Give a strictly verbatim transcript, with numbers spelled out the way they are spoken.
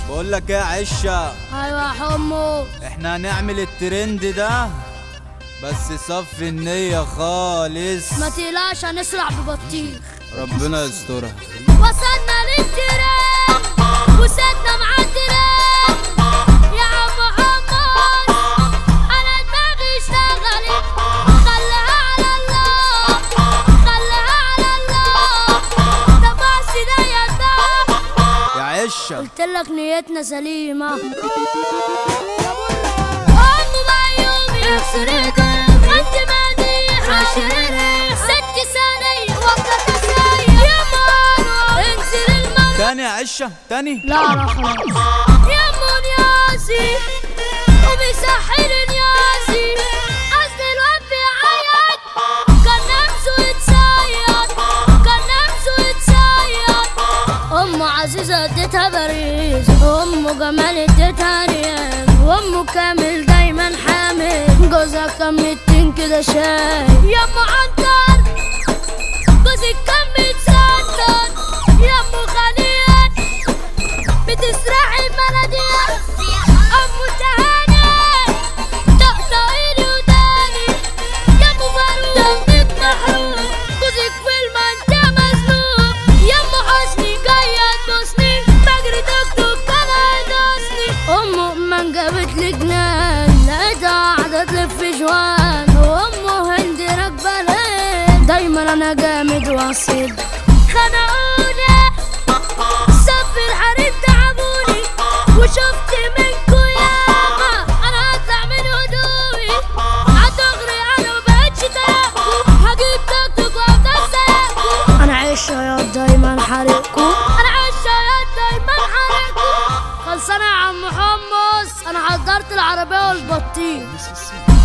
بقول لك ايه يا عشة؟ ايوه يا حمو. احنا هنعمل الترند ده بس صفي النية خالص. ما تقلقش هنسرع ببطيخ. ربنا يسترها. وصلنا للترند وسدنا مع الترند يا عم محمد. انا دماغي اشتغلت، خليها على الله، خليها على الله. طب بس ده يا ده يا عشة قلتلك نيتنا سليمة. أم بعيومي يكسر ايدك، انت مديحة شريرة، ست ثانية وقتها تسايق يا مروة انزل المروة. تاني يا عشة تاني. لا لا خلاص. يا نياسي وبيسحر نياسي، اصل الواد بيعيط كان نفسه يتصيد، كان نفسه يتصيد. ام عزيزة اديتها باريس، ام جمال اديتها ريان، وام كامل دايما حامل، جوزها كان ميتين كده شاي. يا ام عنتر جوزك كان متستر، يا ام خليل بتسرحي بلدي. ام تهاني تقطعيلي وداني، يا ام فاروق دمك محروق، جوزك في المنطقة مزنوق. يا ام حسني جاية تبوسني، بجري دكتور كان هيدوسني. ام من جابت لي جنان، لقيتها قاعدة تلف جوان، وام هند راكبة لين، دايما انا جامد واصيل. خنقوني صف الحريم تعبوني، وشفت منكو ياما، انا هطلع من هدومي عالدغري، انا مبقتش تلاقوا، هجيب توك توك وافضل سايقكوا. انا عالشياط دايما حارقكو، انا عالشياط دايما حارقكو. خلصانة يا عم حمص، انا حضرت العربية والبطيخ.